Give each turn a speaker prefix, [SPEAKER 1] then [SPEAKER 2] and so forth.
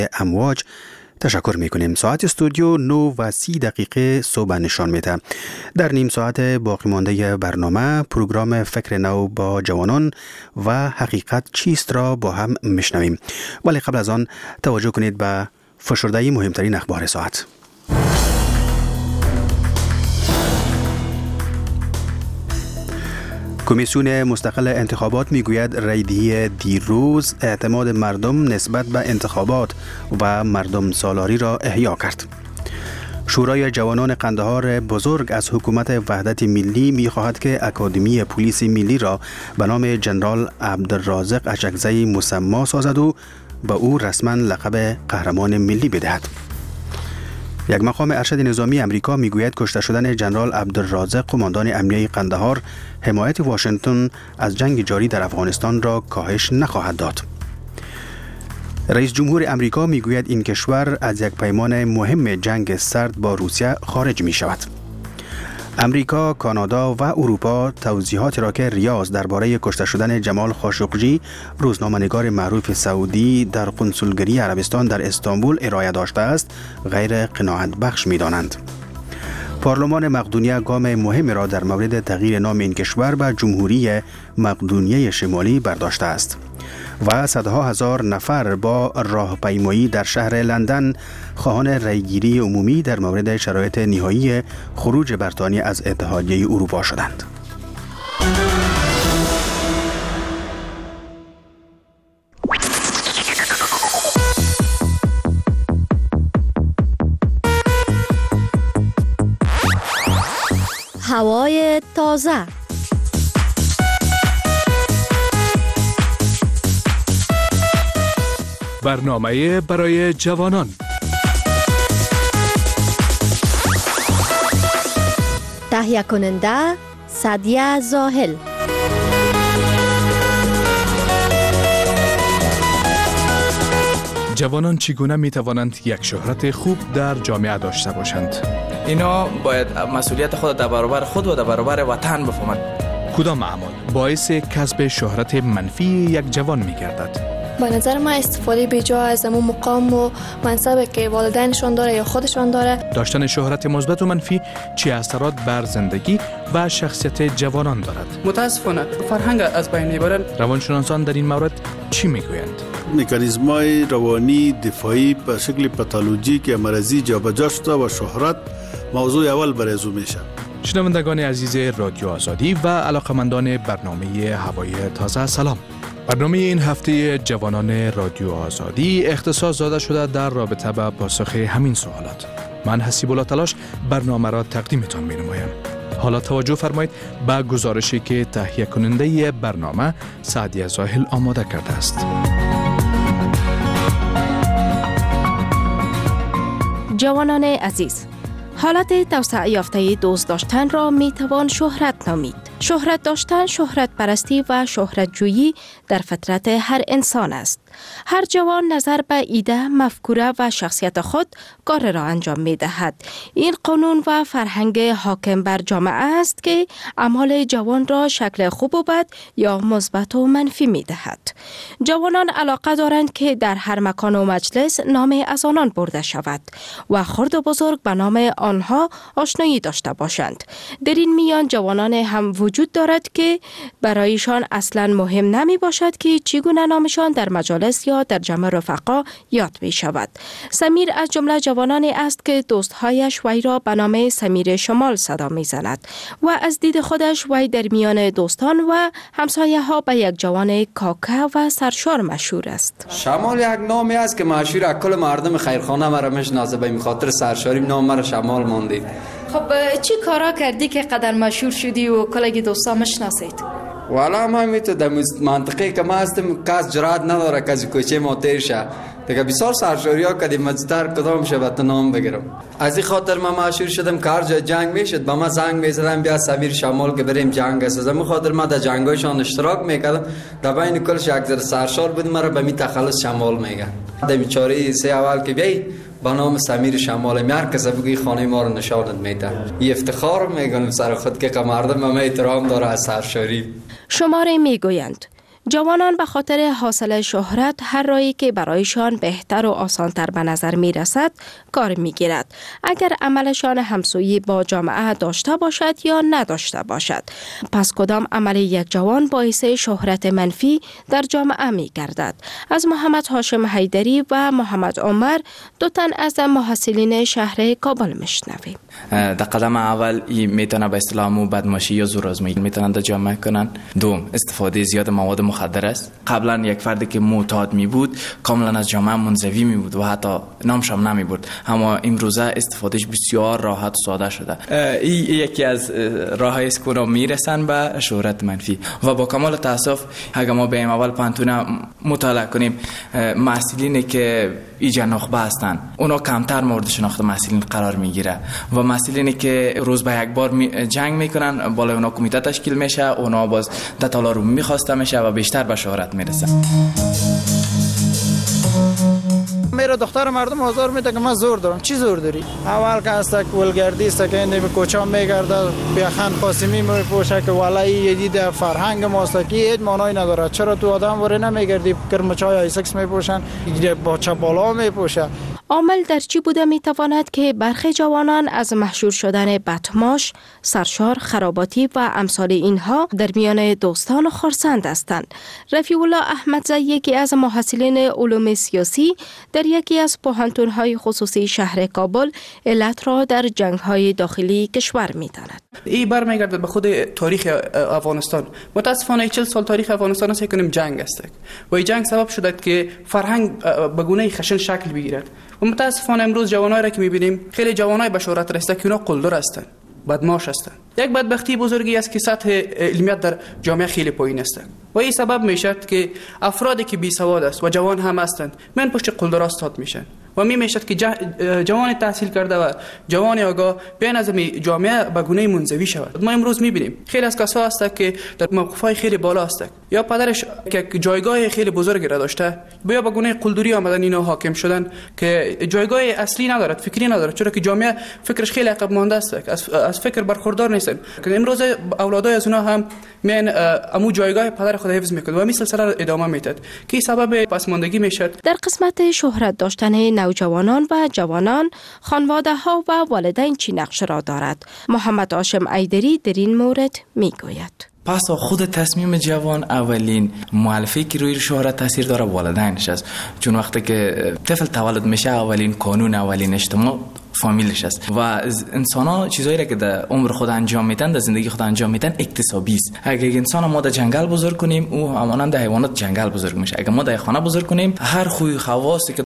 [SPEAKER 1] امواج تشکر میکنیم. ساعت استودیو 9:30 صبح نشان میده. در نیم ساعت باقی مانده برنامه پروگرام فکر نو با جوانان و حقیقت چیست را با هم میشنویم، ولی قبل از آن توجه کنید به فشرده مهمترین اخبار ساعت. کمیسیون مستقل انتخابات میگوید رایدهی دیروز اعتماد مردم نسبت به انتخابات و مردم سالاری را احیا کرد. شورای جوانان قندهار بزرگ از حکومت وحدت ملی می‌خواهد که اکادمی پلیس ملی را به نام جنرال عبدالرازق اشکزی مسما سازد و به او رسما لقب قهرمان ملی بدهد. یک مقام ارشد نظامی امریکا میگوید کشته شدن جنرال عبدالرازق قماندان امنیه قندهار حمایت واشنگتن از جنگ جاری در افغانستان را کاهش نخواهد داد. رئیس جمهور امریکا میگوید این کشور از یک پیمان مهم جنگ سرد با روسیه خارج می شود. امریکا، کانادا و اروپا توضیحاتی را که ریاض درباره کشته شدن جمال خاشقجی روزنامه‌نگار معروف سعودی در قنصلگری عربستان در استانبول ارائه داشته است غیر قناعت بخش می دانند. پارلمان مقدونیه گام مهم را در مورد تغییر نام این کشور به جمهوری مقدونیه شمالی برداشته است و صدها هزار نفر با راهپیمایی در شهر لندن خواهان رایگیری عمومی در مورد شرایط نهایی خروج بریتانیا از اتحادیه اروپا شدند.
[SPEAKER 2] هوای تازه.
[SPEAKER 3] برنامه برای جوانان.
[SPEAKER 2] تهیه کننده سعدیه زاهل.
[SPEAKER 3] جوانان چگونه می توانند یک شهرت خوب در جامعه داشته باشند؟
[SPEAKER 4] اینا باید مسئولیت خود در برابر خود و در برابر وطن بفهمند.
[SPEAKER 3] کدام اعمال باعث کسب شهرت منفی یک جوان می گردد؟
[SPEAKER 5] به نظر من استفاده بیجا از امون مقام و منصبی که والدینشان داره یا خودشان داره.
[SPEAKER 3] داشتن شهرت مثبت و منفی چه اثرات بر زندگی و شخصیت جوانان دارد؟
[SPEAKER 6] متاسفانه فرهنگ از بین میبرند.
[SPEAKER 3] روانشناسان در این مورد چی میگویند؟
[SPEAKER 7] مکانیزم‌های روانی دفاعی به شکل پاتولوژیک یا مرضی جابجا شده و شهرت موضوع اول برای او میشه.
[SPEAKER 3] شنوندگان عزیز رادیو آزادی و علاقمندان برنامه هوای تازه، سلام. برنامه این هفته جوانان رادیو آزادی اختصاص داده شده در رابطه با پاسخ همین سوالات. من حسیب الله تلاش برنامه را تقدیمتان می نمایم. حالا توجه فرمایید به گزارشی که تهیه کننده برنامه سعدیه زاهل آماده کرده است.
[SPEAKER 2] جوانان عزیز، حالت توسعه یافته دوست داشتن را می توان شهرت نامید. شهرت داشتن، شهرت پرستی و شهرت جویی در فطرت هر انسان است. هر جوان نظر به ایده، مفکوره و شخصیت خود کار را انجام می دهد. این قانون و فرهنگ حاکم بر جامعه است که اعمال جوان را شکل خوب و بد یا مثبت و منفی می دهد. جوانان علاقه دارند که در هر مکان و مجلس نام از آنان برده شود و خرد و بزرگ به نام آنها آشنایی داشته باشند. در این میان جوانان هم وجود دارد که برایشان اصلا مهم نمی باشد که چگونه نامشان در مجالس یا در جمع رفقا یاد می شود. سمیر از جمله جوانانی است که دوستهایش وی را به نام سمیر شمال صدا می زند و از دید خودش وی در میان دوستان و همسایه ها به یک جوان کاکه و سرشار مشهور است.
[SPEAKER 8] شمال یک نامی است که مشهور اکل مردم خیرخانه مرا میشناسه، به خاطر سرشاری نام مرا شمال ماندید.
[SPEAKER 9] خب چی کارا کردی که قدر مشهور شدی و کلگی دوستا مشناسید؟
[SPEAKER 8] والا ما میتو در منطقه که ما هستم کس جرات نداره کسی کوچه ما تیر شه دیگه. بسیار سرشاری ها کدیم مجتر کدام شبت نام بگیرم. از این خاطر ما مشهور شدم که هر جای جنگ میشد با ما زنگ میزدم بیا سمیر شمال که بریم جنگ است. از این خاطر ما در جنگایشان اشتراک میکردم. در بین کلش یک ذره سرشار بودیم، مرا به می تخلص شمال میگن. در بیچاره سه اول که بیای با نام سمیر شمال میار کسی بگی خانه ما رو نشانت میده. این افتخار میگم سر خود که مردم ما احترام داره از سرشاری.
[SPEAKER 2] شماره میگویند جوانان به خاطر حاصل شهرت هر راهی که برایشان بهتر و آسانتر به نظر می رسد کار می گیرد. اگر عملشان همسویی با جامعه داشته باشد یا نداشته باشد. پس کدام عمل یک جوان باعث شهرت منفی در جامعه می گردد؟ از محمد هاشم حیدری و محمد عمر دو تن از محصلین شهر کابل میشنویم.
[SPEAKER 4] در قدم اول میتونه به اصطلاح بدماشی یا زورآزمایی میتونن در جامعه کنن. دوم، استفاده زیاد مواد مخدر است. قبلا یک فردی که معتاد می بود کاملا از جامعه منزوی می بود و حتی نامش هم نمی برد، اما امروزه استفادهش بسیار راحت و ساده شده. این یکی از راه‌های است که میرسن به شهرت منفی و با کمال تاسف اگر ما بریم اول پانتونه مطالعه کنیم، محصلینی که ایجا نخبه هستن اونا کمتر مورد شناخت محصلین قرار میگیره و محصلینی که روز به یک بار جنگ میکنن بالای اونا کمیته تشکیل میشه، اونا باز در تالار رو میخواسته میشه و بیشتر به شهرت میرسه.
[SPEAKER 10] میره دختر مردم آزار میده که من زور دارم. چی زور داری؟ اول که است که ولگردی است که این کوچا میگرده بیاخان قاسمی میپوشه که والله یه دید فرهنگ ماست که هیچ معنی نداره. چرا تو آدم وره نمیگردی؟ کرمچای ایسکس میپوشن، با چپالا میپوشه.
[SPEAKER 2] عامل در چی بوده میتواند که برخی جوانان از محشور شدن بدماش، سرشار، خراباتی و امثال اینها در میان دوستان و خرسند هستند؟ رفیع الله احمدزی، یکی از محصلین علوم سیاسی در یکی از پوهنتون‌های خصوصی شهر کابل، علت را در جنگ‌های داخلی کشور می‌داند.
[SPEAKER 6] این برمیگردد به خود تاریخ افغانستان. متاسفانه 40 سال تاریخ افغانستان است که جنگ است و این جنگ سبب شده که فرهنگ به گونه خشن شکل بگیرد و متاسفانه امروز جوانایی را که می‌بینیم خیلی جوانای به شهرت رسیده که اونا قلدر هستند، بدماش هستند. یک بدبختی بزرگی است که سطح علمیت در جامعه خیلی پایین است و این سبب میشد که افرادی که بی سواد است و جوان هم هستند من پشت قلدر استاد میشن و میشد که جوان تحصیل کرده و جوان آگاه بین از جامعه به گونه منزوی شود. ما امروز میبینیم خیلی از کسا هست که در موقف‌های خیلی بالا هست یا پدرش که جایگاه خیلی بزرگی را داشته یا به گونه قلدری آمدن اینا حاکم شدن که جایگاه اصلی ندارد، فکری ندارد، چرا که جامعه فکرش خیلی عقب مانده است، از فکر برخوردار نیستن. که امروز اولادای از اونها هم میان امو جایگاه پدر خود حفظ میکنه و این سلسله ادامه میداد که سبب پسماندگی میشد.
[SPEAKER 2] در قسمت شهرت داشتن نوجوانان و جوانان، خانواده ها و والدین چی نقش را دارد؟ محمد هاشم حیدری در این مورد میگوید.
[SPEAKER 4] پس خود تصمیم جوان اولین مؤلفه‌ای که روی شهرت تاثیر داره والدینش است، چون وقتی که طفل تولد میشه اولین قانون، اولین اجتماع فامیلش است و انسان‌ها چیزایی را که در عمر خود انجام میدن، در زندگی خود انجام میدن اکتسابی است. اگر انسان ما در جنگل بزرگ کنیم او همانند حیوانات جنگل بزرگ میشه. اگر ما در خانه بزرگ کنیم هر خوی خواصی که